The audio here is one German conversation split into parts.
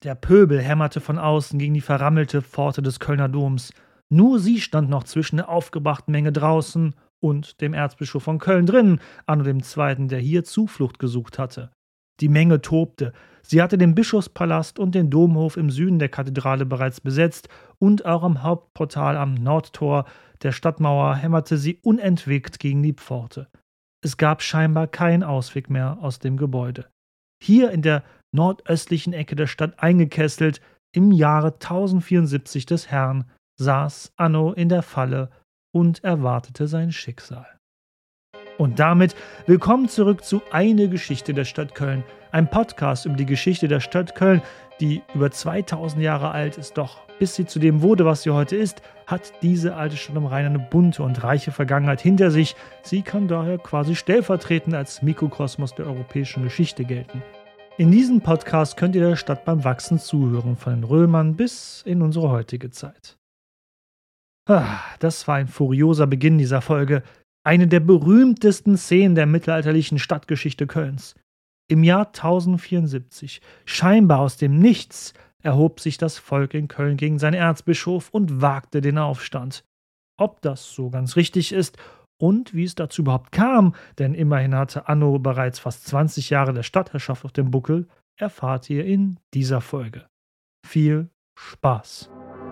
Der Pöbel hämmerte von außen gegen die verrammelte Pforte des Kölner Doms. Nur sie stand noch zwischen der aufgebrachten Menge draußen und dem Erzbischof von Köln drinnen, Anno II., der hier Zuflucht gesucht hatte. Die Menge tobte. Sie hatte den Bischofspalast und den Domhof im Süden der Kathedrale bereits besetzt und auch am Hauptportal am Nordtor der Stadtmauer hämmerte sie unentwegt gegen die Pforte. Es gab scheinbar keinen Ausweg mehr aus dem Gebäude. Hier in der nordöstlichen Ecke der Stadt eingekesselt, im Jahre 1074 des Herrn, saß Anno in der Falle und erwartete sein Schicksal. Und damit willkommen zurück zu Eine Geschichte der Stadt Köln, ein Podcast über die Geschichte der Stadt Köln, die über 2000 Jahre alt ist, doch bis sie zu dem wurde, was sie heute ist, hat diese alte Stadt am Rhein eine bunte und reiche Vergangenheit hinter sich. Sie kann daher quasi stellvertretend als Mikrokosmos der europäischen Geschichte gelten. In diesem Podcast könnt ihr der Stadt beim Wachsen zuhören, von den Römern bis in unsere heutige Zeit. Das war ein furioser Beginn dieser Folge. Eine der berühmtesten Szenen der mittelalterlichen Stadtgeschichte Kölns. Im Jahr 1074, scheinbar aus dem Nichts, erhob sich das Volk in Köln gegen seinen Erzbischof und wagte den Aufstand. Ob das so ganz richtig ist und wie es dazu überhaupt kam, denn immerhin hatte Anno bereits fast 20 Jahre der Stadtherrschaft auf dem Buckel, erfahrt ihr in dieser Folge. Viel Spaß!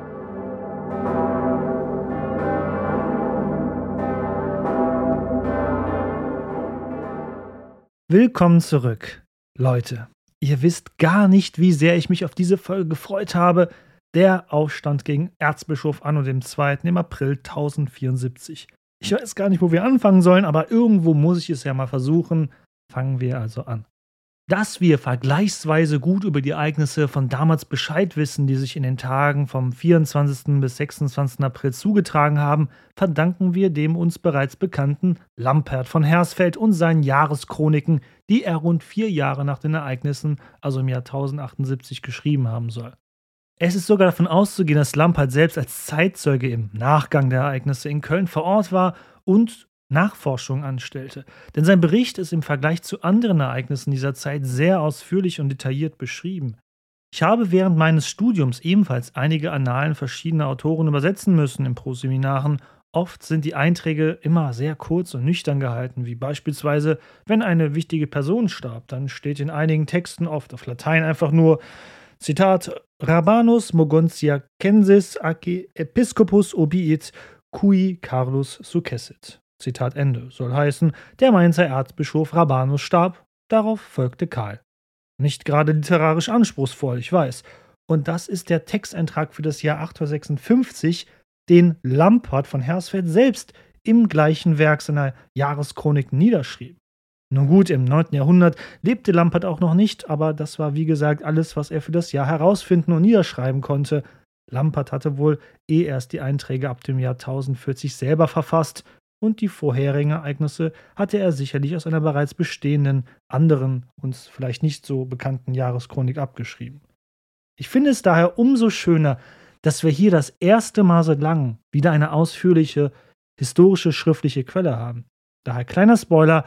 Willkommen zurück, Leute. Ihr wisst gar nicht, wie sehr ich mich auf diese Folge gefreut habe. Der Aufstand gegen Erzbischof Anno II. Im April 1074. Ich weiß gar nicht, wo wir anfangen sollen, aber irgendwo muss ich es ja mal versuchen. Fangen wir also an. Dass wir vergleichsweise gut über die Ereignisse von damals Bescheid wissen, die sich in den Tagen vom 24. bis 26. April zugetragen haben, verdanken wir dem uns bereits bekannten Lampert von Hersfeld und seinen Jahreschroniken, die er rund 4 Jahre nach den Ereignissen, also im Jahr 1078, geschrieben haben soll. Es ist sogar davon auszugehen, dass Lampert selbst als Zeitzeuge im Nachgang der Ereignisse in Köln vor Ort war und Nachforschungen anstellte. Denn sein Bericht ist im Vergleich zu anderen Ereignissen dieser Zeit sehr ausführlich und detailliert beschrieben. Ich habe während meines Studiums ebenfalls einige Annalen verschiedener Autoren übersetzen müssen in Proseminaren. Oft sind die Einträge immer sehr kurz und nüchtern gehalten, wie beispielsweise, wenn eine wichtige Person starb, dann steht in einigen Texten oft auf Latein einfach nur Zitat Rabanus Mogontiacensis ac Episcopus obiit cui Carolus successit. Zitat Ende. Soll heißen, der Mainzer Erzbischof Rabanus starb, darauf folgte Karl. Nicht gerade literarisch anspruchsvoll, ich weiß. Und das ist der Texteintrag für das Jahr 856, den Lampert von Hersfeld selbst im gleichen Werk seiner Jahreschronik niederschrieb. Nun gut, im 9. Jahrhundert lebte Lampert auch noch nicht, aber das war wie gesagt alles, was er für das Jahr herausfinden und niederschreiben konnte. Lampert hatte wohl erst die Einträge ab dem Jahr 1040 selber verfasst, und die vorherigen Ereignisse hatte er sicherlich aus einer bereits bestehenden, anderen, uns vielleicht nicht so bekannten Jahreschronik abgeschrieben. Ich finde es daher umso schöner, dass wir hier das erste Mal seit langem wieder eine ausführliche, historische, schriftliche Quelle haben. Daher kleiner Spoiler,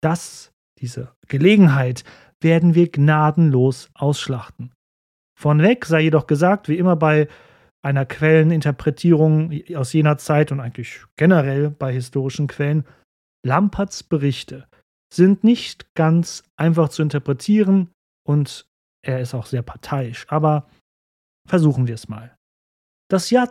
diese Gelegenheit werden wir gnadenlos ausschlachten. Vornweg sei jedoch gesagt, wie immer bei einer Quelleninterpretierung aus jener Zeit und eigentlich generell bei historischen Quellen, Lamperts Berichte sind nicht ganz einfach zu interpretieren und er ist auch sehr parteiisch, aber versuchen wir es mal. Das Jahr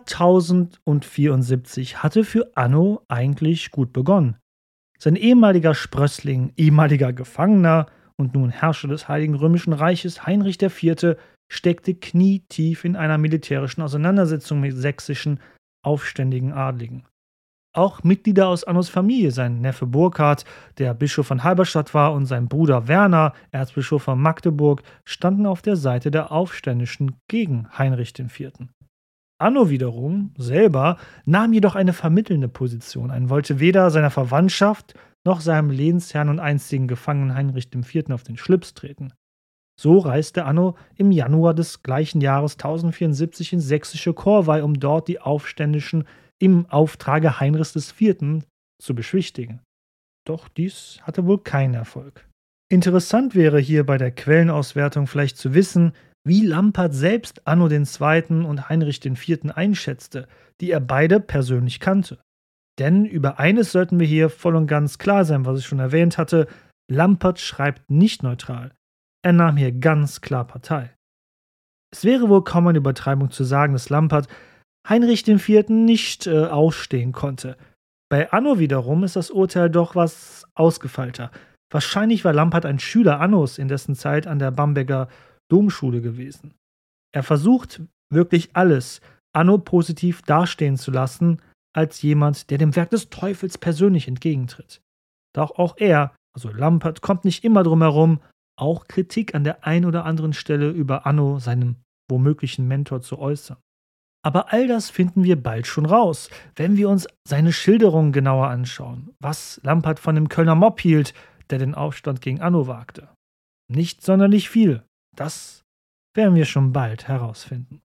1074 hatte für Anno eigentlich gut begonnen. Sein ehemaliger Sprössling, ehemaliger Gefangener und nun Herrscher des Heiligen Römischen Reiches, Heinrich IV., steckte knietief in einer militärischen Auseinandersetzung mit sächsischen, aufständigen Adligen. Auch Mitglieder aus Annos Familie, sein Neffe Burkhard, der Bischof von Halberstadt war, und sein Bruder Werner, Erzbischof von Magdeburg, standen auf der Seite der Aufständischen gegen Heinrich IV. Anno wiederum, selber, nahm jedoch eine vermittelnde Position ein, wollte weder seiner Verwandtschaft noch seinem Lehnsherrn und einstigen Gefangenen Heinrich IV. Auf den Schlips treten. So reiste Anno im Januar des gleichen Jahres 1074 ins sächsische Korvey, um dort die Aufständischen im Auftrage Heinrichs IV. Zu beschwichtigen. Doch dies hatte wohl keinen Erfolg. Interessant wäre hier bei der Quellenauswertung vielleicht zu wissen, wie Lampert selbst Anno II. Und Heinrich IV. Einschätzte, die er beide persönlich kannte. Denn über eines sollten wir hier voll und ganz klar sein, was ich schon erwähnt hatte: Lampert schreibt nicht neutral. Er nahm hier ganz klar Partei. Es wäre wohl kaum eine Übertreibung zu sagen, dass Lampert Heinrich IV. Nicht ausstehen konnte. Bei Anno wiederum ist das Urteil doch was ausgefeilter. Wahrscheinlich war Lampert ein Schüler Annos in dessen Zeit an der Bamberger Domschule gewesen. Er versucht wirklich alles, Anno positiv dastehen zu lassen, als jemand, der dem Werk des Teufels persönlich entgegentritt. Doch auch er, also Lampert, kommt nicht immer drum herum, auch Kritik an der ein oder anderen Stelle über Anno, seinem womöglichen Mentor, zu äußern. Aber all das finden wir bald schon raus, wenn wir uns seine Schilderungen genauer anschauen, was Lampert von dem Kölner Mob hielt, der den Aufstand gegen Anno wagte. Nicht sonderlich viel. Das werden wir schon bald herausfinden.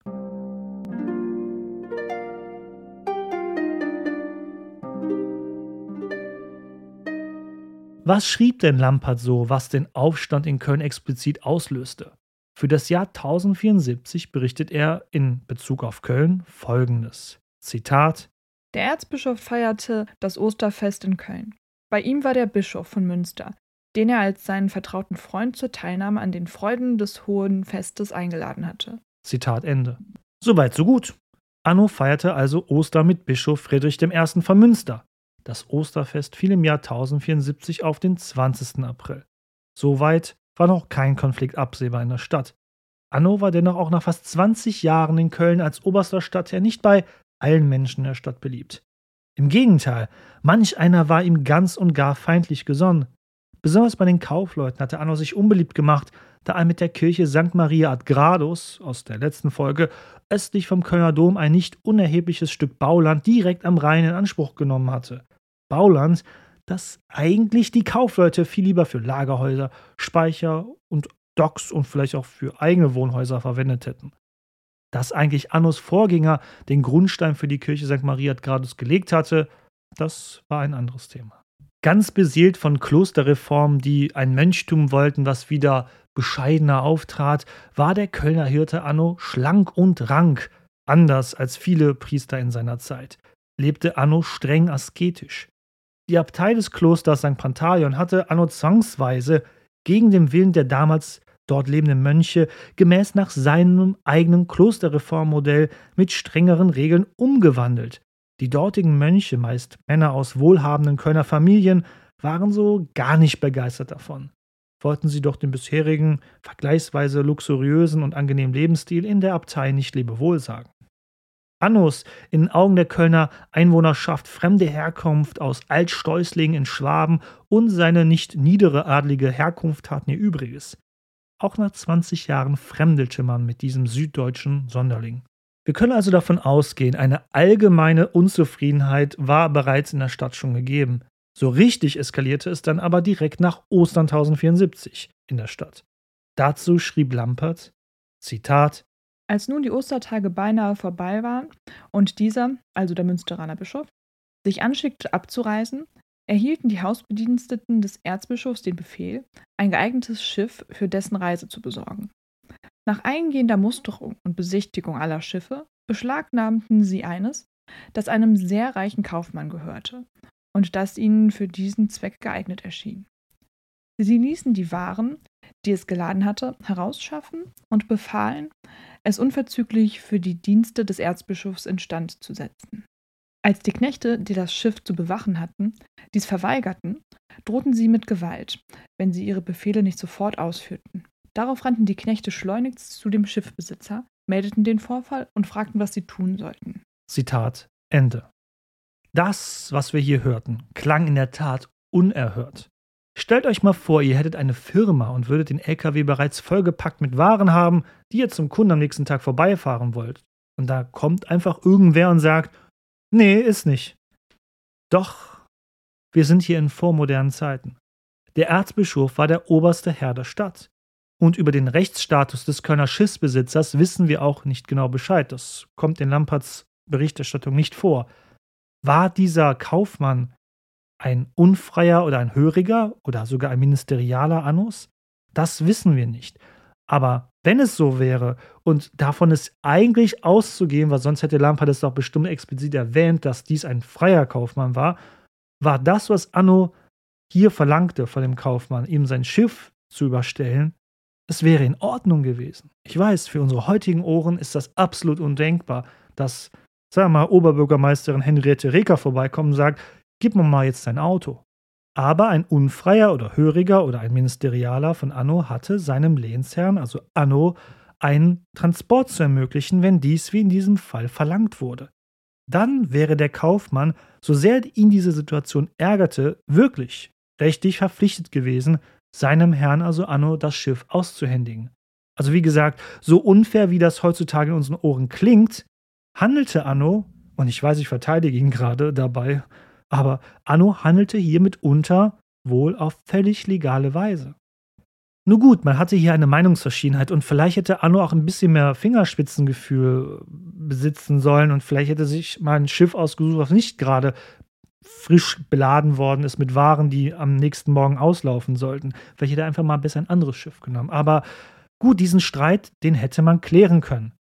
Was schrieb denn Lampert so, was den Aufstand in Köln explizit auslöste? Für das Jahr 1074 berichtet er in Bezug auf Köln Folgendes. Zitat: Der Erzbischof feierte das Osterfest in Köln. Bei ihm war der Bischof von Münster, den er als seinen vertrauten Freund zur Teilnahme an den Freuden des Hohen Festes eingeladen hatte. Zitat Ende. Soweit so gut. Anno feierte also Ostern mit Bischof Friedrich I. von Münster. Das Osterfest fiel im Jahr 1074 auf den 20. April. Soweit war noch kein Konflikt absehbar in der Stadt. Anno war dennoch auch nach fast 20 Jahren in Köln als oberster Stadtherr nicht bei allen Menschen der Stadt beliebt. Im Gegenteil, manch einer war ihm ganz und gar feindlich gesonnen. Besonders bei den Kaufleuten hatte Anno sich unbeliebt gemacht, da er mit der Kirche St. Maria ad Gradus aus der letzten Folge östlich vom Kölner Dom ein nicht unerhebliches Stück Bauland direkt am Rhein in Anspruch genommen hatte. Bauland, das eigentlich die Kaufleute viel lieber für Lagerhäuser, Speicher und Docks und vielleicht auch für eigene Wohnhäuser verwendet hätten. Dass eigentlich Annos Vorgänger den Grundstein für die Kirche St. Maria ad Gradus gelegt hatte, das war ein anderes Thema. Ganz beseelt von Klosterreformen, die ein Mönchtum wollten, was wieder bescheidener auftrat, war der Kölner Hirte Anno schlank und rank. Anders als viele Priester in seiner Zeit lebte Anno streng asketisch. Die Abtei des Klosters St. Pantaleon hatte Anno zwangsweise gegen den Willen der damals dort lebenden Mönche gemäß nach seinem eigenen Klosterreformmodell mit strengeren Regeln umgewandelt. Die dortigen Mönche, meist Männer aus wohlhabenden Kölner Familien, waren so gar nicht begeistert davon. Wollten sie doch den bisherigen, vergleichsweise luxuriösen und angenehmen Lebensstil in der Abtei nicht Lebewohl sagen. Annos, in den Augen der Kölner Einwohnerschaft fremde Herkunft aus Altsteußlingen in Schwaben und seine nicht niedere adlige Herkunft taten ihr Übriges. Auch nach 20 Jahren fremdelte man mit diesem süddeutschen Sonderling. Wir können also davon ausgehen, eine allgemeine Unzufriedenheit war bereits in der Stadt schon gegeben. So richtig eskalierte es dann aber direkt nach Ostern 1074 in der Stadt. Dazu schrieb Lampert, Zitat: Als nun die Ostertage beinahe vorbei waren und dieser, also der Münsteraner Bischof, sich anschickte abzureisen, erhielten die Hausbediensteten des Erzbischofs den Befehl, ein geeignetes Schiff für dessen Reise zu besorgen. Nach eingehender Musterung und Besichtigung aller Schiffe beschlagnahmten sie eines, das einem sehr reichen Kaufmann gehörte und das ihnen für diesen Zweck geeignet erschien. Sie ließen die Waren, die es geladen hatte, herausschaffen und befahlen, es unverzüglich für die Dienste des Erzbischofs instand zu setzen. Als die Knechte, die das Schiff zu bewachen hatten, dies verweigerten, drohten sie mit Gewalt, wenn sie ihre Befehle nicht sofort ausführten. Darauf rannten die Knechte schleunigst zu dem Schiffbesitzer, meldeten den Vorfall und fragten, was sie tun sollten. Zitat Ende. Das, was wir hier hörten, klang in der Tat unerhört. Stellt euch mal vor, ihr hättet eine Firma und würdet den LKW bereits vollgepackt mit Waren haben, die ihr zum Kunden am nächsten Tag vorbeifahren wollt. Und da kommt einfach irgendwer und sagt, nee, ist nicht. Doch, wir sind hier in vormodernen Zeiten. Der Erzbischof war der oberste Herr der Stadt. Und über den Rechtsstatus des Kölner Schiffsbesitzers wissen wir auch nicht genau Bescheid. Das kommt in Lamperts Berichterstattung nicht vor. War dieser Kaufmann ein unfreier oder ein Höriger oder sogar ein Ministerialer Annos? Das wissen wir nicht. Aber wenn es so wäre, und davon ist eigentlich auszugehen, weil sonst hätte Lampert es doch bestimmt explizit erwähnt, dass dies ein freier Kaufmann war das, was Anno hier verlangte von dem Kaufmann, ihm sein Schiff zu überstellen, es wäre in Ordnung gewesen. Ich weiß, für unsere heutigen Ohren ist das absolut undenkbar, dass, sagen wir mal, Oberbürgermeisterin Henriette Reker vorbeikommt und sagt, gib mir mal jetzt dein Auto. Aber ein Unfreier oder Höriger oder ein Ministerialer von Anno hatte seinem Lehnsherrn, also Anno, einen Transport zu ermöglichen, wenn dies wie in diesem Fall verlangt wurde. Dann wäre der Kaufmann, so sehr ihn diese Situation ärgerte, wirklich rechtlich verpflichtet gewesen, seinem Herrn, also Anno, das Schiff auszuhändigen. Also wie gesagt, so unfair, wie das heutzutage in unseren Ohren klingt, handelte Anno, und ich weiß, ich verteidige ihn gerade dabei, aber Anno handelte hier mitunter wohl auf völlig legale Weise. Nur gut, man hatte hier eine Meinungsverschiedenheit und vielleicht hätte Anno auch ein bisschen mehr Fingerspitzengefühl besitzen sollen und vielleicht hätte sich mal ein Schiff ausgesucht, was nicht gerade frisch beladen worden ist mit Waren, die am nächsten Morgen auslaufen sollten. Vielleicht hätte er einfach mal besser ein anderes Schiff genommen. Aber gut, diesen Streit, den hätte man klären können.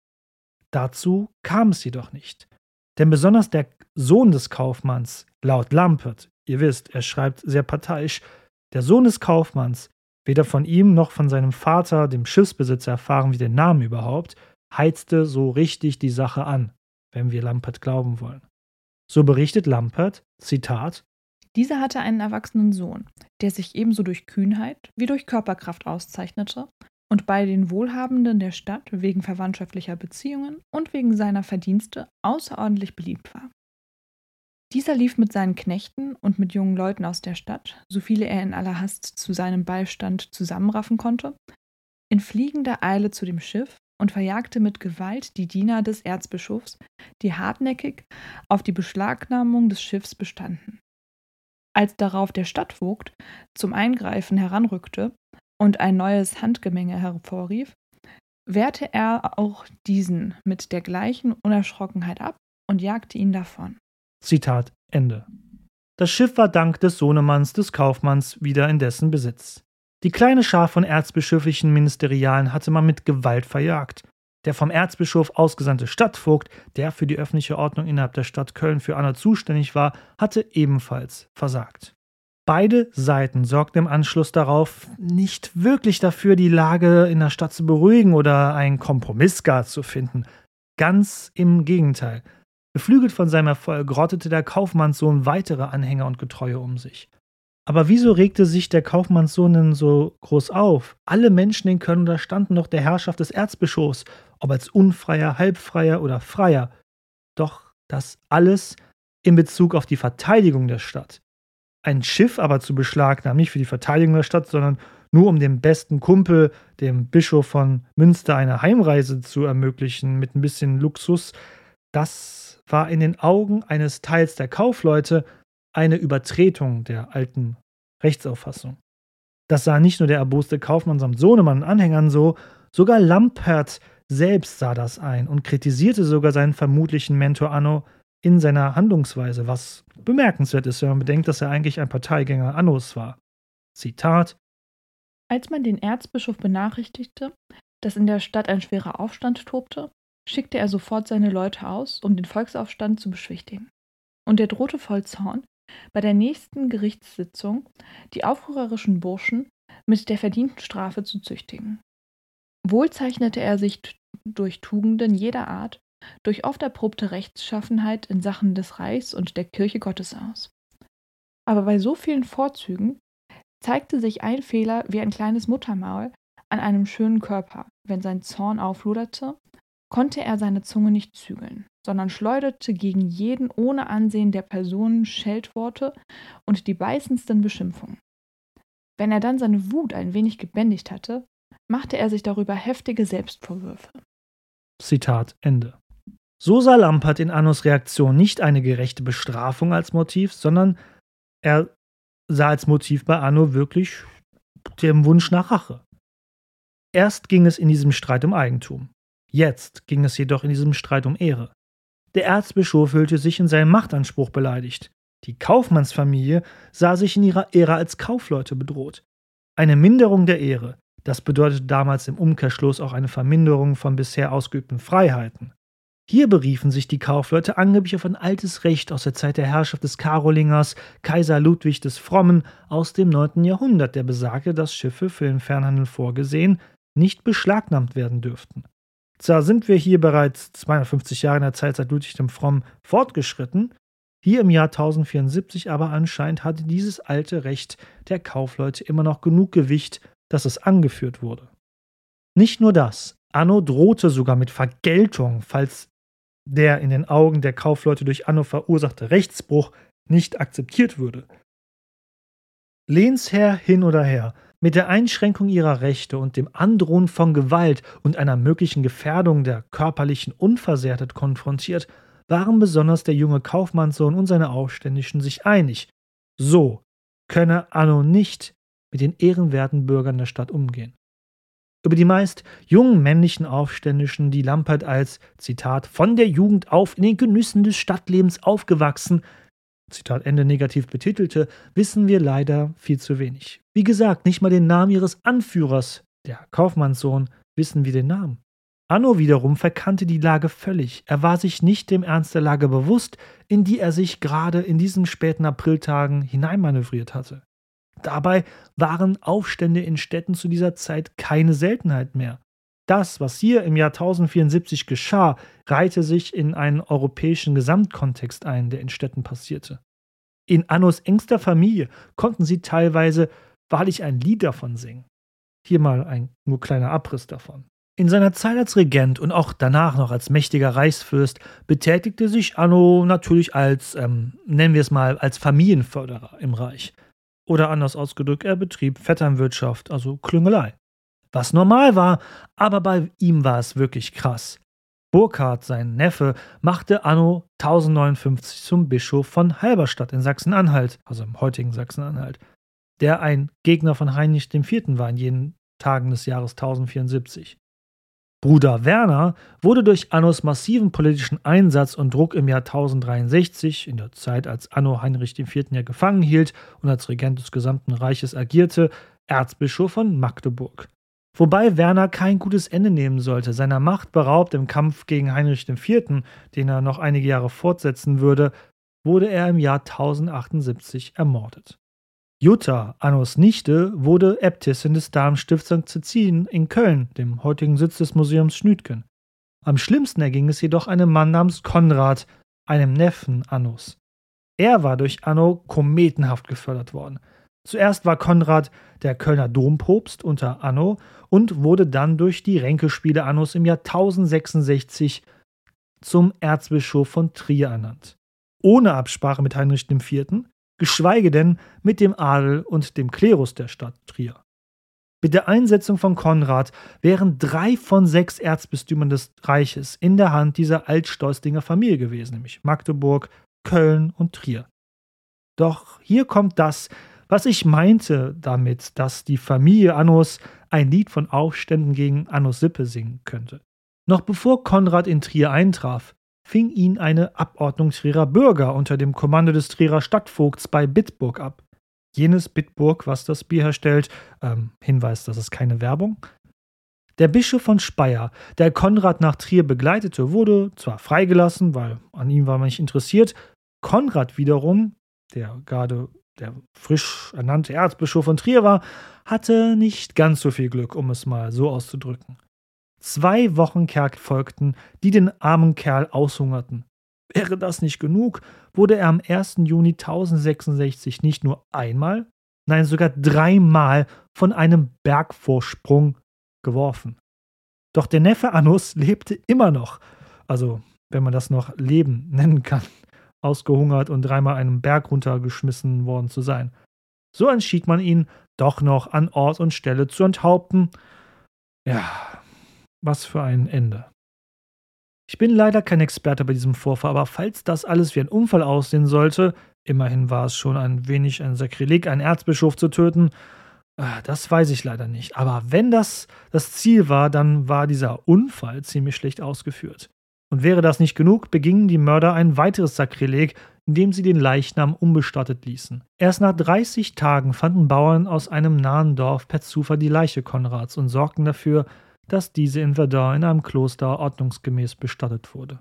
Dazu kam es jedoch nicht. Denn besonders der Sohn des Kaufmanns, laut Lampert, ihr wisst, er schreibt sehr parteiisch, der Sohn des Kaufmanns, weder von ihm noch von seinem Vater, dem Schiffsbesitzer, erfahren wir den Namen überhaupt, heizte so richtig die Sache an, wenn wir Lampert glauben wollen. So berichtet Lampert, Zitat: Dieser hatte einen erwachsenen Sohn, der sich ebenso durch Kühnheit wie durch Körperkraft auszeichnete und bei den Wohlhabenden der Stadt wegen verwandtschaftlicher Beziehungen und wegen seiner Verdienste außerordentlich beliebt war. Dieser lief mit seinen Knechten und mit jungen Leuten aus der Stadt, so viele er in aller Hast zu seinem Beistand zusammenraffen konnte, in fliegender Eile zu dem Schiff und verjagte mit Gewalt die Diener des Erzbischofs, die hartnäckig auf die Beschlagnahmung des Schiffs bestanden. Als darauf der Stadtvogt zum Eingreifen heranrückte und ein neues Handgemenge hervorrief, wehrte er auch diesen mit der gleichen Unerschrockenheit ab und jagte ihn davon. Zitat Ende. Das Schiff war dank des Sohnemanns des Kaufmanns wieder in dessen Besitz. Die kleine Schar von erzbischöflichen Ministerialen hatte man mit Gewalt verjagt. Der vom Erzbischof ausgesandte Stadtvogt, der für die öffentliche Ordnung innerhalb der Stadt Köln für Anno zuständig war, hatte ebenfalls versagt. Beide Seiten sorgten im Anschluss darauf nicht wirklich dafür, die Lage in der Stadt zu beruhigen oder einen Kompromiss gar zu finden. Ganz im Gegenteil. Beflügelt von seinem Erfolg rottete der Kaufmannssohn weitere Anhänger und Getreue um sich. Aber wieso regte sich der Kaufmannssohn denn so groß auf? Alle Menschen in Köln unterstanden doch der Herrschaft des Erzbischofs, ob als Unfreier, Halbfreier oder Freier. Doch das alles in Bezug auf die Verteidigung der Stadt. Ein Schiff aber zu beschlagnahmen, nicht für die Verteidigung der Stadt, sondern nur um dem besten Kumpel, dem Bischof von Münster, eine Heimreise zu ermöglichen mit ein bisschen Luxus, das war in den Augen eines Teils der Kaufleute eine Übertretung der alten Rechtsauffassung. Das sah nicht nur der erboste Kaufmann samt Sohnemann und Anhängern so, sogar Lampert selbst sah das ein und kritisierte sogar seinen vermutlichen Mentor Anno in seiner Handlungsweise, was bemerkenswert ist, wenn man bedenkt, dass er eigentlich ein Parteigänger Annos war. Zitat: Als man den Erzbischof benachrichtigte, dass in der Stadt ein schwerer Aufstand tobte, schickte er sofort seine Leute aus, um den Volksaufstand zu beschwichtigen. Und er drohte voll Zorn, bei der nächsten Gerichtssitzung die aufrührerischen Burschen mit der verdienten Strafe zu züchtigen. Wohl zeichnete er sich durch Tugenden jeder Art, durch oft erprobte Rechtschaffenheit in Sachen des Reichs und der Kirche Gottes aus. Aber bei so vielen Vorzügen zeigte sich ein Fehler wie ein kleines Muttermaul an einem schönen Körper, wenn sein Zorn aufloderte, konnte er seine Zunge nicht zügeln, sondern schleuderte gegen jeden ohne Ansehen der Personen Scheltworte und die beißendsten Beschimpfungen. Wenn er dann seine Wut ein wenig gebändigt hatte, machte er sich darüber heftige Selbstvorwürfe. Zitat Ende. So sah Lampert in Annos Reaktion nicht eine gerechte Bestrafung als Motiv, sondern er sah als Motiv bei Anno wirklich den Wunsch nach Rache. Erst ging es in diesem Streit um Eigentum. Jetzt ging es jedoch in diesem Streit um Ehre. Der Erzbischof fühlte sich in seinem Machtanspruch beleidigt. Die Kaufmannsfamilie sah sich in ihrer Ehre als Kaufleute bedroht. Eine Minderung der Ehre, Das bedeutete damals im Umkehrschluss auch eine Verminderung von bisher ausgeübten Freiheiten. Hier beriefen sich die Kaufleute angeblich auf ein altes Recht aus der Zeit der Herrschaft des Karolingers, Kaiser Ludwig des Frommen, aus dem 9. Jahrhundert, der besagte, dass Schiffe für den Fernhandel vorgesehen nicht beschlagnahmt werden dürften. Zwar sind wir hier bereits 250 Jahre in der Zeit seit Ludwig dem Frommen fortgeschritten, hier im Jahr 1074 aber anscheinend hatte dieses alte Recht der Kaufleute immer noch genug Gewicht, dass es angeführt wurde. Nicht nur das, Anno drohte sogar mit Vergeltung, falls der in den Augen der Kaufleute durch Anno verursachte Rechtsbruch nicht akzeptiert würde. Lehnsherr hin oder her, mit der Einschränkung ihrer Rechte und dem Androhen von Gewalt und einer möglichen Gefährdung der körperlichen Unversehrtheit konfrontiert, waren besonders der junge Kaufmannssohn und seine Aufständischen sich einig. So könne Anno nicht mit den ehrenwerten Bürgern der Stadt umgehen. Über die meist jungen männlichen Aufständischen, die Lampert als, Zitat, von der Jugend auf in den Genüssen des Stadtlebens aufgewachsen, Zitat Ende negativ betitelte, wissen wir leider viel zu wenig. Wie gesagt, nicht mal den Namen ihres Anführers, der Kaufmannssohn, wissen wir den Namen. Anno wiederum verkannte die Lage völlig. Er war sich nicht dem Ernst der Lage bewusst, in die er sich gerade in diesen späten Apriltagen hineinmanövriert hatte. Dabei waren Aufstände in Städten zu dieser Zeit keine Seltenheit mehr. Das, was hier im Jahr 1074 geschah, reihte sich in einen europäischen Gesamtkontext ein, der in Städten passierte. In Annos engster Familie konnten sie teilweise wahrlich ein Lied davon singen. Hier mal ein nur kleiner Abriss davon. In seiner Zeit als Regent und auch danach noch als mächtiger Reichsfürst betätigte sich Anno natürlich als, nennen wir es mal, als Familienförderer im Reich. Oder anders ausgedrückt, er betrieb Vetternwirtschaft, also Klüngelei. Was normal war, aber bei ihm war es wirklich krass. Burkhard, sein Neffe, machte Anno 1059 zum Bischof von Halberstadt in Sachsen-Anhalt, also im heutigen Sachsen-Anhalt, der ein Gegner von Heinrich IV. War in jenen Tagen des Jahres 1074. Bruder Werner wurde durch Annos massiven politischen Einsatz und Druck im Jahr 1063, in der Zeit, als Anno Heinrich IV. Ja gefangen hielt und als Regent des gesamten Reiches agierte, Erzbischof von Magdeburg. Wobei Werner kein gutes Ende nehmen sollte, seiner Macht beraubt im Kampf gegen Heinrich IV., den er noch einige Jahre fortsetzen würde, wurde er im Jahr 1078 ermordet. Jutta, Annos Nichte, wurde Äbtissin des Damenstifts St. Cäcilien in Köln, dem heutigen Sitz des Museums Schnütgen. Am schlimmsten erging es jedoch einem Mann namens Konrad, einem Neffen Annos. Er war durch Anno kometenhaft gefördert worden. Zuerst war Konrad der Kölner Dompropst unter Anno und wurde dann durch die Ränkespiele Annos im Jahr 1066 zum Erzbischof von Trier ernannt. Ohne Absprache mit Heinrich IV., geschweige denn mit dem Adel und dem Klerus der Stadt Trier. Mit der Einsetzung von Konrad wären 3 von 6 Erzbistümern des Reiches in der Hand dieser Altstolzlinger Familie gewesen, nämlich Magdeburg, Köln und Trier. Doch hier kommt das, was ich meinte damit, dass die Familie Annos ein Lied von Aufständen gegen Annos Sippe singen könnte. Noch bevor Konrad in Trier eintraf, fing ihn eine Abordnung Trierer Bürger unter dem Kommando des Trierer Stadtvogts bei Bitburg ab. Jenes Bitburg, was das Bier herstellt, Hinweis, das ist keine Werbung. Der Bischof von Speyer, der Konrad nach Trier begleitete, wurde zwar freigelassen, weil an ihm war man nicht interessiert. Konrad wiederum, der gerade der frisch ernannte Erzbischof von Trier war, hatte nicht ganz so viel Glück, um es mal so auszudrücken. 2 Wochen Kerker folgten, die den armen Kerl aushungerten. Wäre das nicht genug, wurde er am 1. Juni 1066 nicht nur einmal, nein sogar 3-mal von einem Bergvorsprung geworfen. Doch der Neffe Annos lebte immer noch, also wenn man das noch Leben nennen kann, ausgehungert und 3-mal einen Berg runtergeschmissen worden zu sein. So entschied man ihn, doch noch an Ort und Stelle zu enthaupten. Ja, was für ein Ende. Ich bin leider kein Experte bei diesem Vorfall, aber falls das alles wie ein Unfall aussehen sollte, immerhin war es schon ein wenig ein Sakrileg, einen Erzbischof zu töten, das weiß ich leider nicht. Aber wenn das Ziel war, dann war dieser Unfall ziemlich schlecht ausgeführt. Und wäre das nicht genug, begingen die Mörder ein weiteres Sakrileg, indem sie den Leichnam unbestattet ließen. Erst nach 30 Tagen fanden Bauern aus einem nahen Dorf per Zufall die Leiche Konrads und sorgten dafür, dass diese in Verdun in einem Kloster ordnungsgemäß bestattet wurde.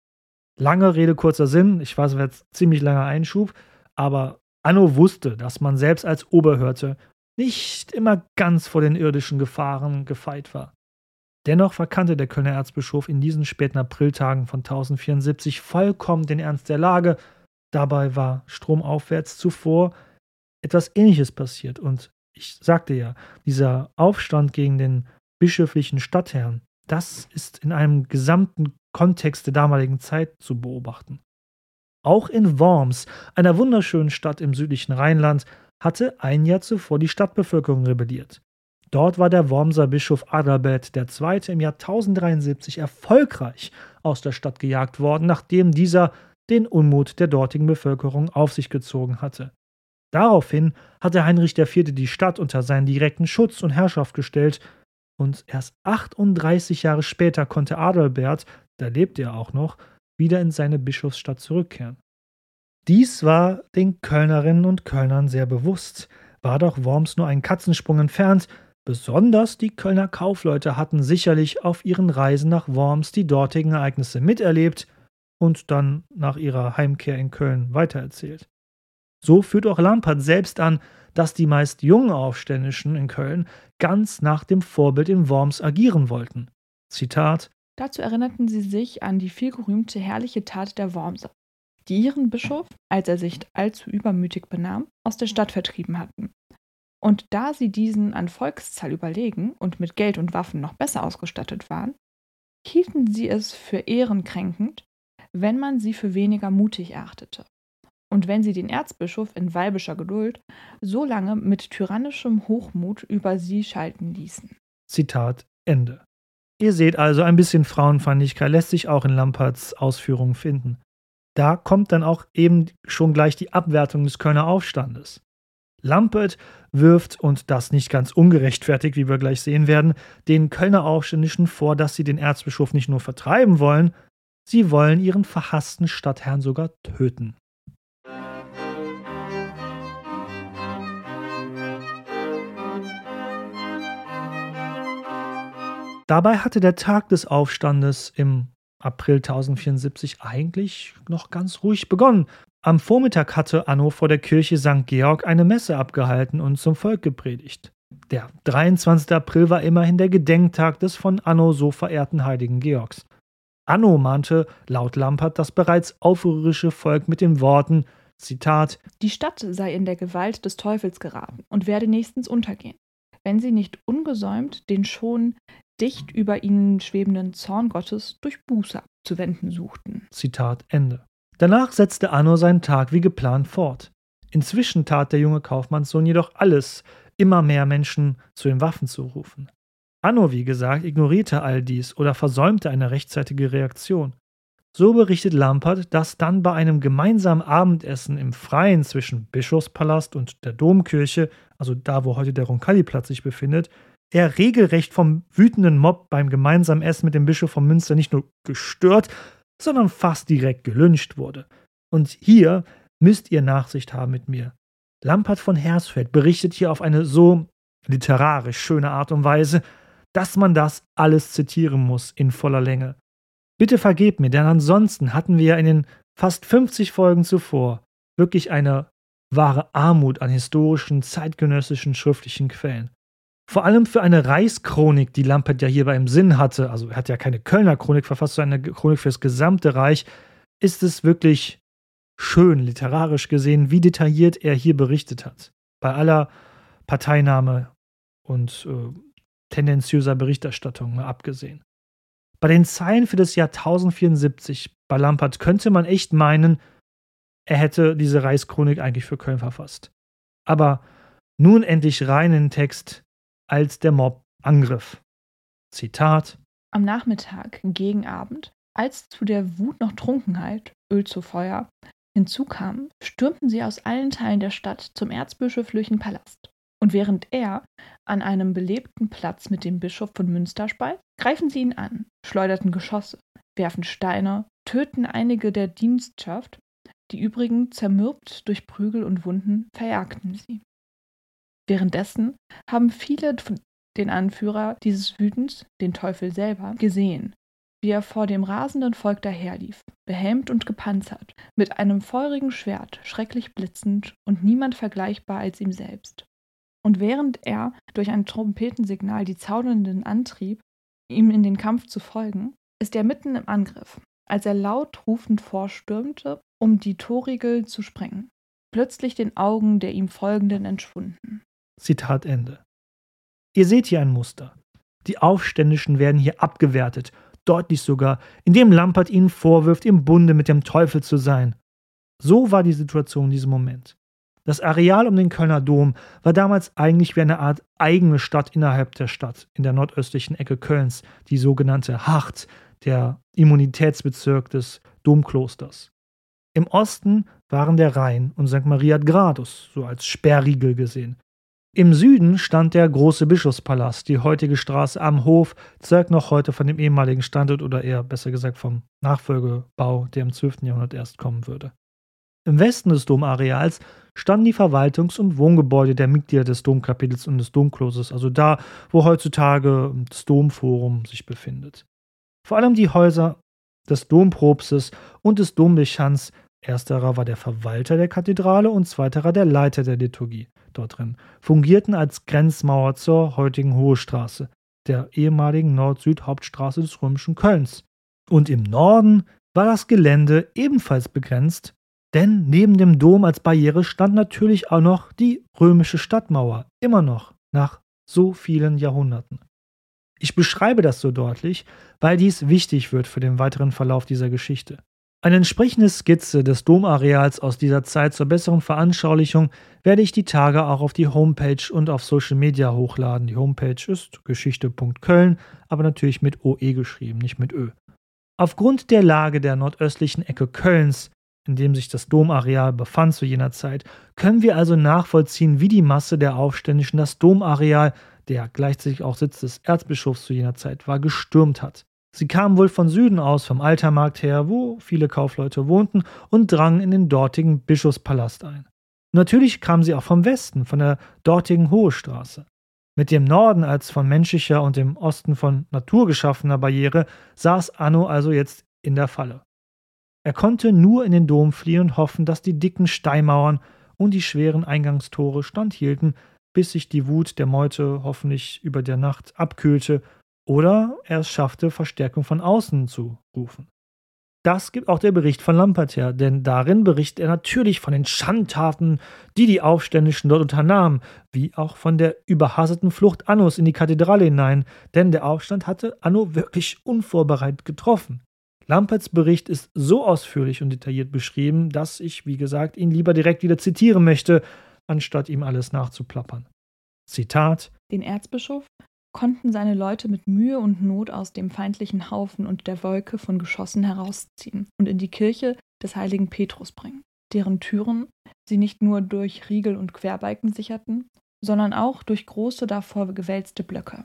Lange Rede, kurzer Sinn, ich weiß, es war jetzt ziemlich langer Einschub, aber Anno wusste, dass man selbst als Oberhirte nicht immer ganz vor den irdischen Gefahren gefeit war. Dennoch verkannte der Kölner Erzbischof in diesen späten Apriltagen von 1074 vollkommen den Ernst der Lage. Dabei war stromaufwärts zuvor etwas Ähnliches passiert. Und ich sagte ja, dieser Aufstand gegen den bischöflichen Stadtherrn, das ist in einem gesamten Kontext der damaligen Zeit zu beobachten. Auch in Worms, einer wunderschönen Stadt im südlichen Rheinland, hatte ein Jahr zuvor die Stadtbevölkerung rebelliert. Dort war der Wormser Bischof Adalbert II. Im Jahr 1073 erfolgreich aus der Stadt gejagt worden, nachdem dieser den Unmut der dortigen Bevölkerung auf sich gezogen hatte. Daraufhin hatte Heinrich IV. Die Stadt unter seinen direkten Schutz und Herrschaft gestellt und erst 38 Jahre später konnte Adalbert, da lebte er auch noch, wieder in seine Bischofsstadt zurückkehren. Dies war den Kölnerinnen und Kölnern sehr bewusst, war doch Worms nur einen Katzensprung entfernt. Besonders die Kölner Kaufleute hatten sicherlich auf ihren Reisen nach Worms die dortigen Ereignisse miterlebt und dann nach ihrer Heimkehr in Köln weitererzählt. So führt auch Lampert selbst an, dass die meist jungen Aufständischen in Köln ganz nach dem Vorbild in Worms agieren wollten. Zitat: Dazu erinnerten sie sich an die vielgerühmte herrliche Tat der Wormser, die ihren Bischof, als er sich allzu übermütig benahm, aus der Stadt vertrieben hatten. Und da sie diesen an Volkszahl überlegen und mit Geld und Waffen noch besser ausgestattet waren, hielten sie es für ehrenkränkend, wenn man sie für weniger mutig erachtete. Und wenn sie den Erzbischof in weibischer Geduld so lange mit tyrannischem Hochmut über sie schalten ließen. Zitat Ende. Ihr seht also, ein bisschen Frauenfeindlichkeit lässt sich auch in Lamperts Ausführungen finden. Da kommt dann auch eben schon gleich die Abwertung des Kölner Aufstandes. Lampert wirft, und das nicht ganz ungerechtfertigt, wie wir gleich sehen werden, den Kölner Aufständischen vor, dass sie den Erzbischof nicht nur vertreiben wollen, sie wollen ihren verhassten Stadtherrn sogar töten. Dabei hatte der Tag des Aufstandes im April 1074 eigentlich noch ganz ruhig begonnen. Am Vormittag hatte Anno vor der Kirche St. Georg eine Messe abgehalten und zum Volk gepredigt. Der 23. April war immerhin der Gedenktag des von Anno so verehrten heiligen Georgs. Anno mahnte laut Lampert das bereits aufrührerische Volk mit den Worten, Zitat: Die Stadt sei in der Gewalt des Teufels geraten und werde nächstens untergehen, wenn sie nicht ungesäumt den schon dicht über ihnen schwebenden Zorn Gottes durch Buße abzuwenden suchten. Zitat Ende. Danach setzte Anno seinen Tag wie geplant fort. Inzwischen tat der junge Kaufmannssohn jedoch alles, immer mehr Menschen zu den Waffen zu rufen. Anno, wie gesagt, ignorierte all dies oder versäumte eine rechtzeitige Reaktion. So berichtet Lampert, dass dann bei einem gemeinsamen Abendessen im Freien zwischen Bischofspalast und der Domkirche, also da, wo heute der Roncalli-Platz sich befindet, er regelrecht vom wütenden Mob beim gemeinsamen Essen mit dem Bischof von Münster nicht nur gestört, sondern fast direkt gelyncht wurde. Und hier müsst ihr Nachsicht haben mit mir. Lampert von Hersfeld berichtet hier auf eine so literarisch schöne Art und Weise, dass man das alles zitieren muss in voller Länge. Bitte vergebt mir, denn ansonsten hatten wir ja in den fast 50 Folgen zuvor wirklich eine wahre Armut an historischen, zeitgenössischen, schriftlichen Quellen. Vor allem für eine Reichschronik, die Lampert ja hierbei im Sinn hatte, also er hat ja keine Kölner Chronik verfasst, sondern eine Chronik für das gesamte Reich, ist es wirklich schön, literarisch gesehen, wie detailliert er hier berichtet hat. Bei aller Parteinahme und tendenziöser Berichterstattung mal abgesehen. Bei den Zeilen für das Jahr 1074 bei Lampert könnte man echt meinen, er hätte diese Reichschronik eigentlich für Köln verfasst. Aber nun endlich rein in den Text, als der Mob angriff. Zitat: Am Nachmittag, gegen Abend, als zu der Wut noch Trunkenheit, Öl zu Feuer, hinzukam, stürmten sie aus allen Teilen der Stadt zum erzbischöflichen Palast. Und während er an einem belebten Platz mit dem Bischof von Münster spalt, greifen sie ihn an, schleuderten Geschosse, werfen Steine, töten einige der Dienstschaft, die übrigen, zermürbt durch Prügel und Wunden, verjagten sie. Währenddessen haben viele den Anführer dieses Wütens, den Teufel selber, gesehen, wie er vor dem rasenden Volk daherlief, behelmt und gepanzert, mit einem feurigen Schwert, schrecklich blitzend und niemand vergleichbar als ihm selbst. Und während er durch ein Trompetensignal die Zaudernden antrieb, ihm in den Kampf zu folgen, ist er mitten im Angriff, als er laut rufend vorstürmte, um die Torriegel zu sprengen, plötzlich den Augen der ihm Folgenden entschwunden. Zitat Ende. Ihr seht hier ein Muster. Die Aufständischen werden hier abgewertet, deutlich sogar, indem Lampert ihnen vorwirft, im Bunde mit dem Teufel zu sein. So war die Situation in diesem Moment. Das Areal um den Kölner Dom war damals eigentlich wie eine Art eigene Stadt innerhalb der Stadt, in der nordöstlichen Ecke Kölns, die sogenannte Hacht, der Immunitätsbezirk des Domklosters. Im Osten waren der Rhein und St. Maria Gradus, so als Sperrriegel gesehen. Im Süden stand der große Bischofspalast, die heutige Straße am Hof, zeugt noch heute von dem ehemaligen Standort oder eher besser gesagt vom Nachfolgebau, der im 12. Jahrhundert erst kommen würde. Im Westen des Domareals standen die Verwaltungs- und Wohngebäude der Mitglieder des Domkapitels und des Domklosters, also da, wo heutzutage das Domforum sich befindet. Vor allem die Häuser des Dompropstes und des Domdechants, ersterer war der Verwalter der Kathedrale und zweiterer der Leiter der Liturgie dort drin, fungierten als Grenzmauer zur heutigen Hohe Straße, der ehemaligen Nord-Süd-Hauptstraße des römischen Kölns. Und im Norden war das Gelände ebenfalls begrenzt, denn neben dem Dom als Barriere stand natürlich auch noch die römische Stadtmauer, immer noch, nach so vielen Jahrhunderten. Ich beschreibe das so deutlich, weil dies wichtig wird für den weiteren Verlauf dieser Geschichte. Eine entsprechende Skizze des Domareals aus dieser Zeit zur besseren Veranschaulichung werde ich die Tage auch auf die Homepage und auf Social Media hochladen. Die Homepage ist geschichte.köln, aber natürlich mit OE geschrieben, nicht mit Ö. Aufgrund der Lage der nordöstlichen Ecke Kölns, in dem sich das Domareal befand zu jener Zeit, können wir also nachvollziehen, wie die Masse der Aufständischen das Domareal, der gleichzeitig auch Sitz des Erzbischofs zu jener Zeit war, gestürmt hat. Sie kamen wohl von Süden aus, vom Altermarkt her, wo viele Kaufleute wohnten, und drangen in den dortigen Bischofspalast ein. Natürlich kamen sie auch vom Westen, von der dortigen Hohe Straße. Mit dem Norden als von menschlicher und dem Osten von Natur geschaffener Barriere saß Anno also jetzt in der Falle. Er konnte nur in den Dom fliehen und hoffen, dass die dicken Steinmauern und die schweren Eingangstore standhielten, bis sich die Wut der Meute hoffentlich über der Nacht abkühlte oder er es schaffte, Verstärkung von außen zu rufen. Das gibt auch der Bericht von Lampert her, denn darin berichtet er natürlich von den Schandtaten, die die Aufständischen dort unternahmen, wie auch von der überhasteten Flucht Annos in die Kathedrale hinein, denn der Aufstand hatte Anno wirklich unvorbereitet getroffen. Lamperts Bericht ist so ausführlich und detailliert beschrieben, dass ich, wie gesagt, ihn lieber direkt wieder zitieren möchte, anstatt ihm alles nachzuplappern. Zitat: Den Erzbischof konnten seine Leute mit Mühe und Not aus dem feindlichen Haufen und der Wolke von Geschossen herausziehen und in die Kirche des heiligen Petrus bringen, deren Türen sie nicht nur durch Riegel und Querbalken sicherten, sondern auch durch große davor gewälzte Blöcke.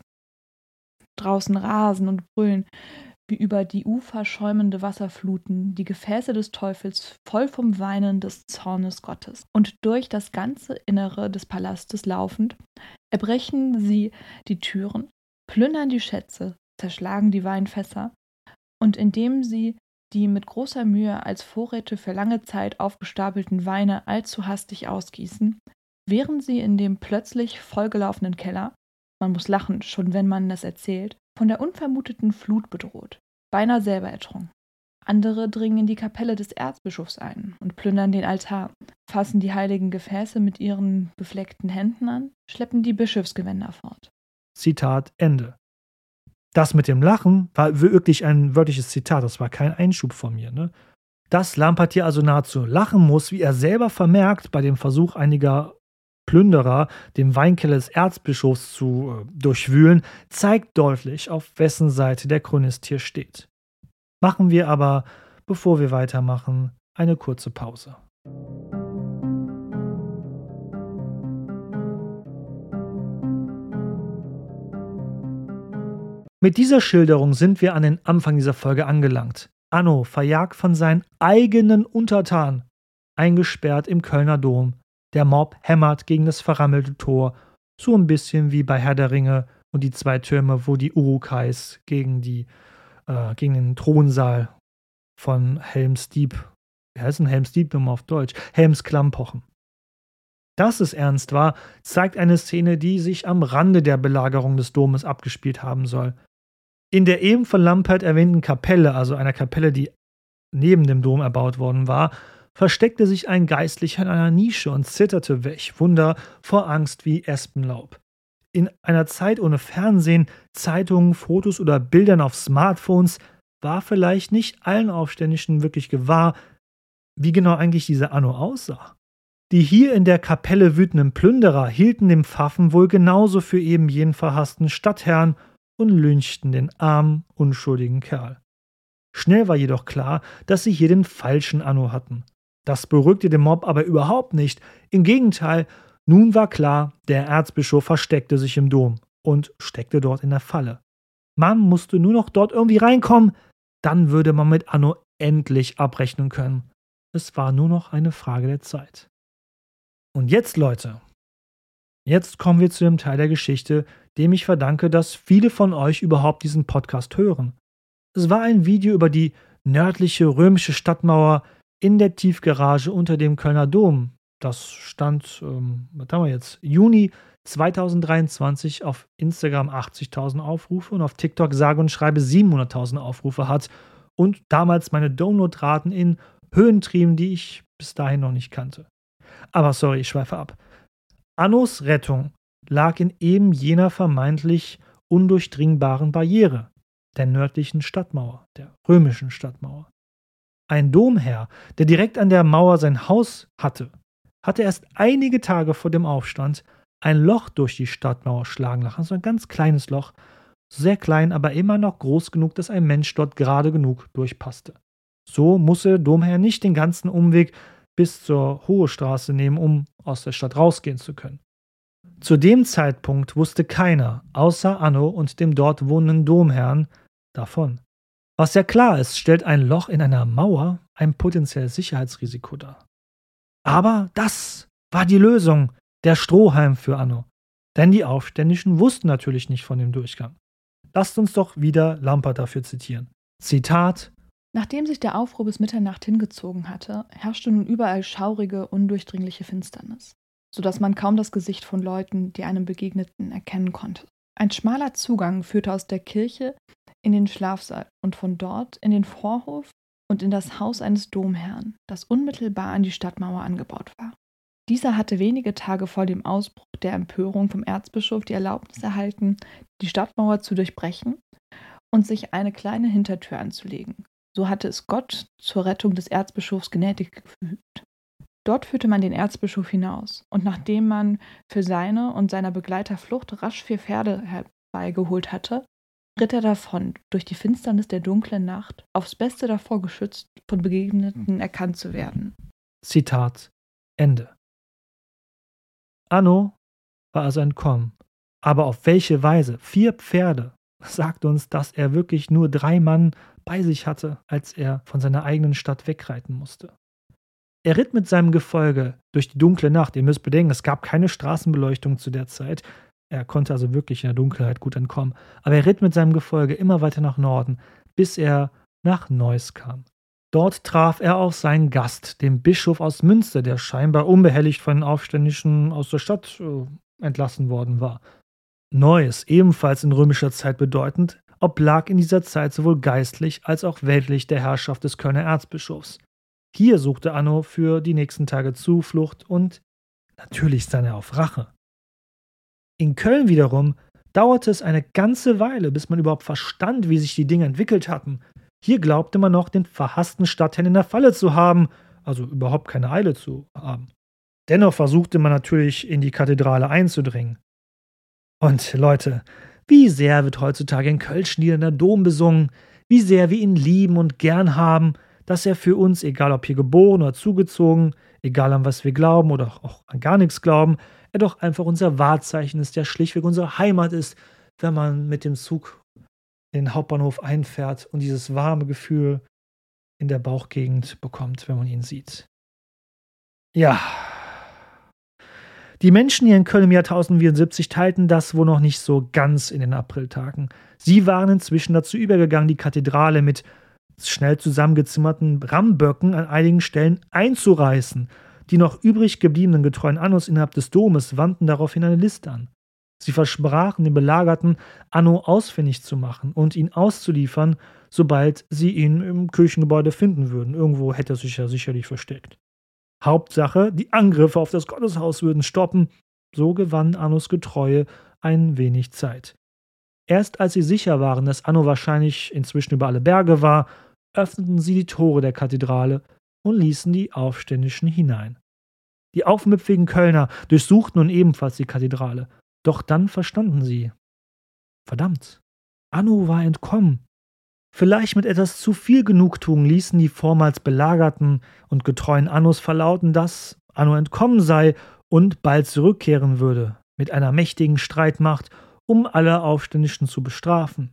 Draußen rasen und brüllen wie über die Ufer schäumende Wasserfluten, die Gefäße des Teufels voll vom Weinen des Zornes Gottes. Und durch das ganze Innere des Palastes laufend, erbrechen sie die Türen, plündern die Schätze, zerschlagen die Weinfässer, und indem sie die mit großer Mühe als Vorräte für lange Zeit aufgestapelten Weine allzu hastig ausgießen, wären sie in dem plötzlich vollgelaufenen Keller, man muss lachen, schon wenn man das erzählt, von der unvermuteten Flut bedroht, beinahe selber ertrunken. Andere dringen in die Kapelle des Erzbischofs ein und plündern den Altar, fassen die heiligen Gefäße mit ihren befleckten Händen an, schleppen die Bischofsgewänder fort. Zitat Ende. Das mit dem Lachen war wirklich ein wörtliches Zitat, das war kein Einschub von mir, ne? Dass Lampert hier also nahezu lachen muss, wie er selber vermerkt, bei dem Versuch einiger Plünderer, den Weinkeller des Erzbischofs zu durchwühlen, zeigt deutlich, auf wessen Seite der Chronist hier steht. Machen wir aber, bevor wir weitermachen, eine kurze Pause. Mit dieser Schilderung sind wir an den Anfang dieser Folge angelangt. Anno, verjagt von seinen eigenen Untertanen, eingesperrt im Kölner Dom. Der Mob hämmert gegen das verrammelte Tor, so ein bisschen wie bei Herr der Ringe und die 2 Türme, wo die Urukais gegen den Thronsaal von Helms Deep, wie heißt denn Helms Deep nochmal auf Deutsch? Helms Klamm pochen. Dass es ernst war, zeigt eine Szene, die sich am Rande der Belagerung des Domes abgespielt haben soll. In der eben von Lampert erwähnten Kapelle, also einer Kapelle, die neben dem Dom erbaut worden war, versteckte sich ein Geistlicher in einer Nische und zitterte welch Wunder vor Angst wie Espenlaub. In einer Zeit ohne Fernsehen, Zeitungen, Fotos oder Bildern auf Smartphones war vielleicht nicht allen Aufständischen wirklich gewahr, wie genau eigentlich dieser Anno aussah. Die hier in der Kapelle wütenden Plünderer hielten den Pfaffen wohl genauso für eben jenen verhassten Stadtherrn und lynchten den armen, unschuldigen Kerl. Schnell war jedoch klar, dass sie hier den falschen Anno hatten. Das beruhigte den Mob aber überhaupt nicht. Im Gegenteil, nun war klar, der Erzbischof versteckte sich im Dom und steckte dort in der Falle. Man musste nur noch dort irgendwie reinkommen, dann würde man mit Anno endlich abrechnen können. Es war nur noch eine Frage der Zeit. Und jetzt, Leute, jetzt kommen wir zu dem Teil der Geschichte, dem ich verdanke, dass viele von euch überhaupt diesen Podcast hören. Es war ein Video über die nördliche römische Stadtmauer in der Tiefgarage unter dem Kölner Dom. Das stand, was haben wir jetzt, Juni 2023 auf Instagram 80.000 Aufrufe und auf TikTok sage und schreibe 700.000 Aufrufe hat und damals meine Downloadraten in Höhen trieben, die ich bis dahin noch nicht kannte. Aber sorry, ich schweife ab. Annos Rettung lag in eben jener vermeintlich undurchdringbaren Barriere, der nördlichen Stadtmauer, der römischen Stadtmauer. Ein Domherr, der direkt an der Mauer sein Haus hatte erst einige Tage vor dem Aufstand ein Loch durch die Stadtmauer schlagen lassen, also ein ganz kleines Loch, sehr klein, aber immer noch groß genug, dass ein Mensch dort gerade genug durchpasste. So musste der Domherr nicht den ganzen Umweg bis zur Hohe Straße nehmen, um aus der Stadt rausgehen zu können. Zu dem Zeitpunkt wusste keiner, außer Anno und dem dort wohnenden Domherrn, davon. Was ja klar ist, stellt ein Loch in einer Mauer ein potenzielles Sicherheitsrisiko dar. Aber das war die Lösung, der Strohhalm für Anno. Denn die Aufständischen wussten natürlich nicht von dem Durchgang. Lasst uns doch wieder Lampert dafür zitieren. Zitat: Nachdem sich der Aufruhr bis Mitternacht hingezogen hatte, herrschte nun überall schaurige, undurchdringliche Finsternis, sodass man kaum das Gesicht von Leuten, die einem begegneten, erkennen konnte. Ein schmaler Zugang führte aus der Kirche in den Schlafsaal und von dort in den Vorhof und in das Haus eines Domherrn, das unmittelbar an die Stadtmauer angebaut war. Dieser hatte wenige Tage vor dem Ausbruch der Empörung vom Erzbischof die Erlaubnis erhalten, die Stadtmauer zu durchbrechen und sich eine kleine Hintertür anzulegen. So hatte es Gott zur Rettung des Erzbischofs gnädig gefügt. Dort führte man den Erzbischof hinaus, und nachdem man für seine und seiner Begleiter Flucht rasch 4 Pferde herbeigeholt hatte, ritt er davon, durch die Finsternis der dunklen Nacht, aufs Beste davor geschützt, von Begegneten erkannt zu werden. Zitat Ende. Anno war also entkommen. Aber auf welche Weise? 4 Pferde sagt uns, dass er wirklich nur 3 Mann bei sich hatte, als er von seiner eigenen Stadt wegreiten musste. Er ritt mit seinem Gefolge durch die dunkle Nacht. Ihr müsst bedenken, es gab keine Straßenbeleuchtung zu der Zeit. Er konnte also wirklich in der Dunkelheit gut entkommen. Aber er ritt mit seinem Gefolge immer weiter nach Norden, bis er nach Neuss kam. Dort traf er auf seinen Gast, den Bischof aus Münster, der scheinbar unbehelligt von den Aufständischen aus der Stadt entlassen worden war. Neuss, ebenfalls in römischer Zeit bedeutend, oblag in dieser Zeit sowohl geistlich als auch weltlich der Herrschaft des Kölner Erzbischofs. Hier suchte Anno für die nächsten Tage Zuflucht und natürlich sann er auf Rache. In Köln wiederum dauerte es eine ganze Weile, bis man überhaupt verstand, wie sich die Dinge entwickelt hatten. Hier glaubte man noch, den verhassten Stadtherrn in der Falle zu haben, also überhaupt keine Eile zu haben. Dennoch versuchte man natürlich, in die Kathedrale einzudringen. Und Leute, wie sehr wird heutzutage in Kölsch-Nieder der Dom besungen, wie sehr wir ihn lieben und gern haben, dass er für uns, egal ob hier geboren oder zugezogen, egal an was wir glauben oder auch an gar nichts glauben, er doch einfach unser Wahrzeichen ist, der schlichtweg unsere Heimat ist, wenn man mit dem Zug in den Hauptbahnhof einfährt und dieses warme Gefühl in der Bauchgegend bekommt, wenn man ihn sieht. Ja. Die Menschen hier in Köln im Jahr 1074 teilten das wohl noch nicht so ganz in den Apriltagen. Sie waren inzwischen dazu übergegangen, die Kathedrale mit schnell zusammengezimmerten Brammböcken an einigen Stellen einzureißen. Die noch übrig gebliebenen getreuen Annos innerhalb des Domes wandten daraufhin eine Liste an. Sie versprachen den Belagerten, Anno ausfindig zu machen und ihn auszuliefern, sobald sie ihn im Kirchengebäude finden würden. Irgendwo hätte er sich ja sicherlich versteckt. Hauptsache, die Angriffe auf das Gotteshaus würden stoppen. So gewannen Annos Getreue ein wenig Zeit. Erst als sie sicher waren, dass Anno wahrscheinlich inzwischen über alle Berge war, öffneten sie die Tore der Kathedrale und ließen die Aufständischen hinein. Die aufmüpfigen Kölner durchsuchten nun ebenfalls die Kathedrale. Doch dann verstanden sie: Verdammt, Anno war entkommen. Vielleicht mit etwas zu viel Genugtuung ließen die vormals belagerten und getreuen Annos verlauten, dass Anno entkommen sei und bald zurückkehren würde, mit einer mächtigen Streitmacht, um alle Aufständischen zu bestrafen.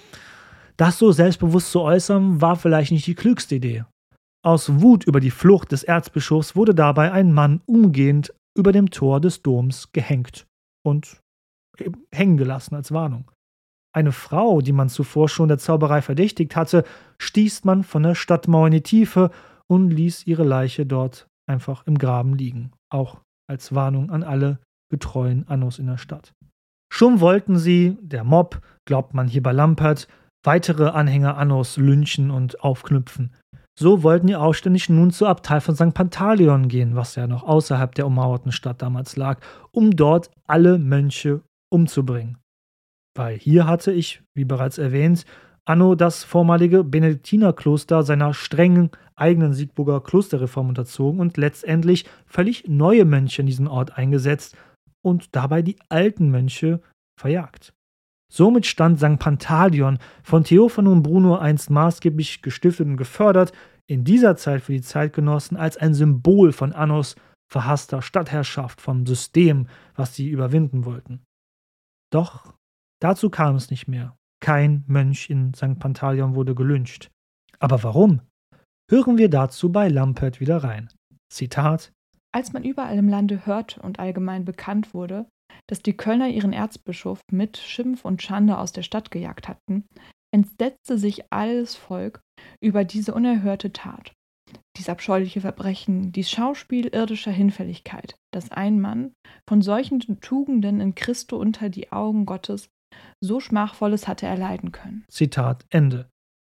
Das so selbstbewusst zu äußern, war vielleicht nicht die klügste Idee. Aus Wut über die Flucht des Erzbischofs wurde dabei ein Mann umgehend über dem Tor des Doms gehängt und hängen gelassen als Warnung. Eine Frau, die man zuvor schon der Zauberei verdächtigt hatte, stieß man von der Stadtmauer in die Tiefe und ließ ihre Leiche dort einfach im Graben liegen, auch als Warnung an alle getreuen Annos in der Stadt. Schon wollten sie, der Mob, glaubt man hier bei Lampert, weitere Anhänger Annos lynchen und aufknüpfen. So wollten die Aufständischen nun zur Abtei von St. Pantaleon gehen, was ja noch außerhalb der ummauerten Stadt damals lag, um dort alle Mönche umzubringen. Weil hier hatte ich, wie bereits erwähnt, Anno das vormalige Benediktinerkloster seiner strengen eigenen Siegburger Klosterreform unterzogen und letztendlich völlig neue Mönche in diesen Ort eingesetzt und dabei die alten Mönche verjagt. Somit stand St. Pantaleon, von Theophano und Bruno einst maßgeblich gestiftet und gefördert, in dieser Zeit für die Zeitgenossen als ein Symbol von Annos verhasster Stadtherrschaft, vom System, was sie überwinden wollten. Doch dazu kam es nicht mehr. Kein Mönch in St. Pantaleon wurde gelyncht. Aber warum? Hören wir dazu bei Lampert wieder rein. Zitat: Als man überall im Lande hörte und allgemein bekannt wurde, dass die Kölner ihren Erzbischof mit Schimpf und Schande aus der Stadt gejagt hatten, entsetzte sich alles Volk über diese unerhörte Tat. Dies abscheuliche Verbrechen, dies Schauspiel irdischer Hinfälligkeit, dass ein Mann von solchen Tugenden in Christo unter die Augen Gottes so Schmachvolles hatte erleiden können. Zitat Ende.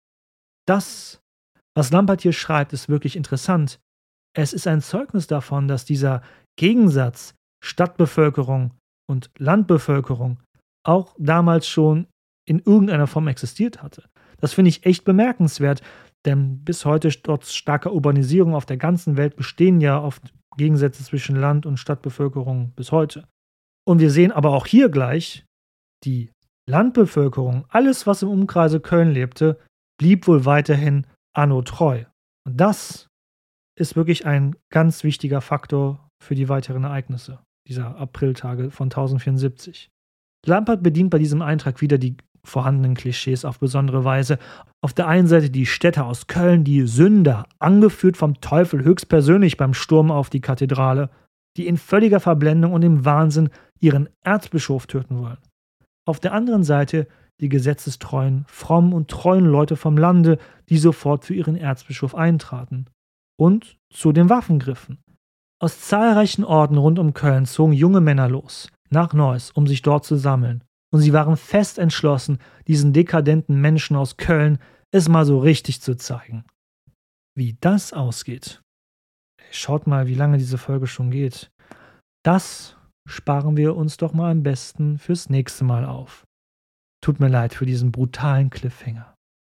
Das, was Lampert hier schreibt, ist wirklich interessant. Es ist ein Zeugnis davon, dass dieser Gegensatz Stadtbevölkerung und Landbevölkerung auch damals schon in irgendeiner Form existiert hatte. Das finde ich echt bemerkenswert, denn bis heute trotz starker Urbanisierung auf der ganzen Welt bestehen ja oft Gegensätze zwischen Land- und Stadtbevölkerung bis heute. Und wir sehen aber auch hier gleich, die Landbevölkerung, alles was im Umkreise Köln lebte, blieb wohl weiterhin Anno treu. Und das ist wirklich ein ganz wichtiger Faktor für die weiteren Ereignisse dieser Apriltage von 1074. Lampert bedient bei diesem Eintrag wieder die vorhandenen Klischees auf besondere Weise. Auf der einen Seite die Städter aus Köln, die Sünder, angeführt vom Teufel höchstpersönlich beim Sturm auf die Kathedrale, die in völliger Verblendung und im Wahnsinn ihren Erzbischof töten wollen. Auf der anderen Seite die gesetzestreuen, frommen und treuen Leute vom Lande, die sofort für ihren Erzbischof eintraten und zu den Waffen griffen. Aus zahlreichen Orten rund um Köln zogen junge Männer los, nach Neuss, um sich dort zu sammeln. Und sie waren fest entschlossen, diesen dekadenten Menschen aus Köln es mal so richtig zu zeigen. Wie das ausgeht, schaut mal, wie lange diese Folge schon geht. Das sparen wir uns doch mal am besten fürs nächste Mal auf. Tut mir leid für diesen brutalen Cliffhanger.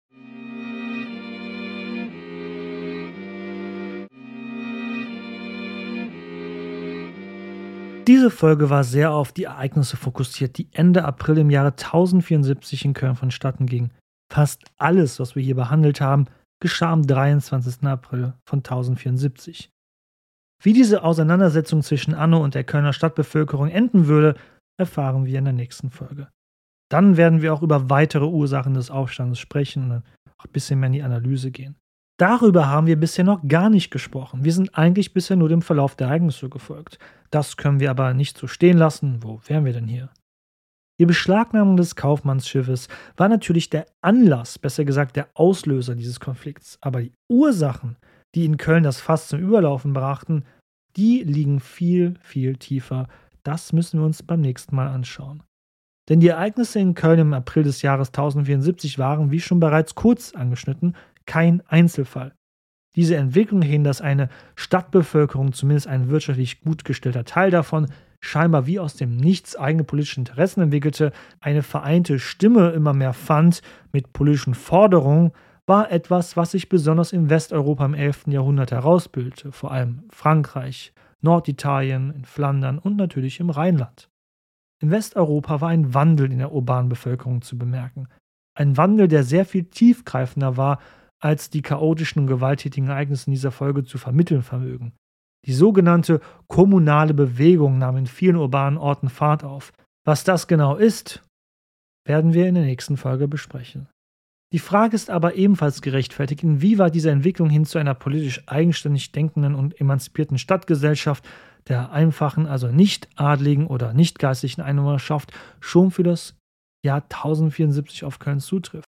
Diese Folge war sehr auf die Ereignisse fokussiert, die Ende April im Jahre 1074 in Köln vonstatten gingen. Fast alles, was wir hier behandelt haben, geschah am 23. April von 1074. Wie diese Auseinandersetzung zwischen Anno und der Kölner Stadtbevölkerung enden würde, erfahren wir in der nächsten Folge. Dann werden wir auch über weitere Ursachen des Aufstandes sprechen und auch ein bisschen mehr in die Analyse gehen. Darüber haben wir bisher noch gar nicht gesprochen. Wir sind eigentlich bisher nur dem Verlauf der Ereignisse gefolgt. Das können wir aber nicht so stehen lassen. Wo wären wir denn hier? Die Beschlagnahmung des Kaufmannsschiffes war natürlich der Anlass, besser gesagt der Auslöser dieses Konflikts. Aber die Ursachen, die in Köln das Fass zum Überlaufen brachten, die liegen viel, viel tiefer. Das müssen wir uns beim nächsten Mal anschauen. Denn die Ereignisse in Köln im April des Jahres 1074 waren, wie schon bereits kurz angeschnitten, kein Einzelfall. Diese Entwicklung hin, dass eine Stadtbevölkerung, zumindest ein wirtschaftlich gut gestellter Teil davon, scheinbar wie aus dem Nichts eigene politische Interessen entwickelte, eine vereinte Stimme immer mehr fand mit politischen Forderungen, war etwas, was sich besonders in Westeuropa im 11. Jahrhundert herausbildete, vor allem Frankreich, Norditalien, in Flandern und natürlich im Rheinland. In Westeuropa war ein Wandel in der urbanen Bevölkerung zu bemerken. Ein Wandel, der sehr viel tiefgreifender war, als die chaotischen und gewalttätigen Ereignisse in dieser Folge zu vermitteln vermögen. Die sogenannte kommunale Bewegung nahm in vielen urbanen Orten Fahrt auf. Was das genau ist, werden wir in der nächsten Folge besprechen. Die Frage ist aber ebenfalls gerechtfertigt, inwieweit diese Entwicklung hin zu einer politisch eigenständig denkenden und emanzipierten Stadtgesellschaft der einfachen, also nicht adligen oder nicht geistlichen Einwohnerschaft schon für das Jahr 1074 auf Köln zutrifft.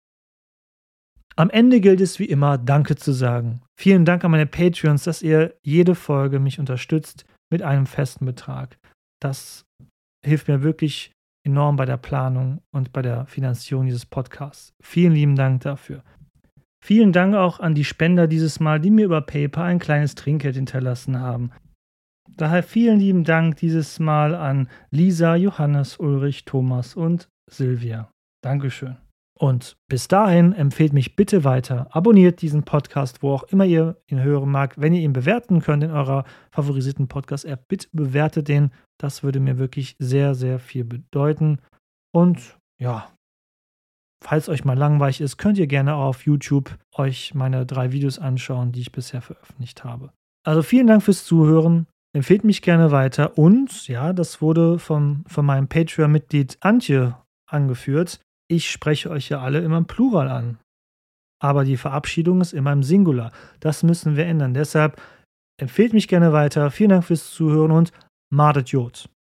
Am Ende gilt es wie immer, Danke zu sagen. Vielen Dank an meine Patreons, dass ihr jede Folge mich unterstützt mit einem festen Betrag. Das hilft mir wirklich enorm bei der Planung und bei der Finanzierung dieses Podcasts. Vielen lieben Dank dafür. Vielen Dank auch an die Spender dieses Mal, die mir über PayPal ein kleines Trinkgeld hinterlassen haben. Daher vielen lieben Dank dieses Mal an Lisa, Johannes, Ulrich, Thomas und Silvia. Dankeschön. Und bis dahin empfehlt mich bitte weiter. Abonniert diesen Podcast, wo auch immer ihr ihn hören mag. Wenn ihr ihn bewerten könnt in eurer favorisierten Podcast-App, bitte bewertet den. Das würde mir wirklich sehr, sehr viel bedeuten. Und ja, falls euch mal langweilig ist, könnt ihr gerne auf YouTube euch meine 3 Videos anschauen, die ich bisher veröffentlicht habe. Also vielen Dank fürs Zuhören. Empfehlt mich gerne weiter. Und ja, das wurde von meinem Patreon-Mitglied Antje angeführt. Ich spreche euch ja alle immer im Plural an. Aber die Verabschiedung ist immer im Singular. Das müssen wir ändern. Deshalb empfehlt mich gerne weiter. Vielen Dank fürs Zuhören und Madet Jod.